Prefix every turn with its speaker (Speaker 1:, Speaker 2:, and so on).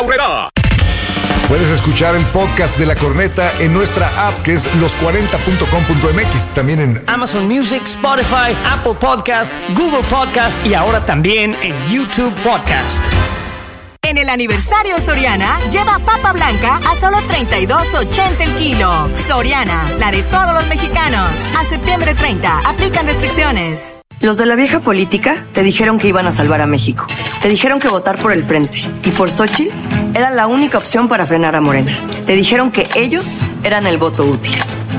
Speaker 1: Puedes escuchar el podcast de La Corneta en nuestra app, que es los40.com.mx. También en
Speaker 2: Amazon Music, Spotify, Apple Podcast, Google Podcast y ahora también en YouTube Podcast.
Speaker 3: En el aniversario Soriana, lleva papa blanca a solo $32.80 el kilo. Soriana, la de todos los mexicanos. A septiembre 30, aplican restricciones.
Speaker 4: Los de la vieja política te dijeron que iban a salvar a México. Te dijeron que votar por el Frente y por Xóchitl era la única opción para frenar a Morena. Te dijeron que ellos eran el voto útil.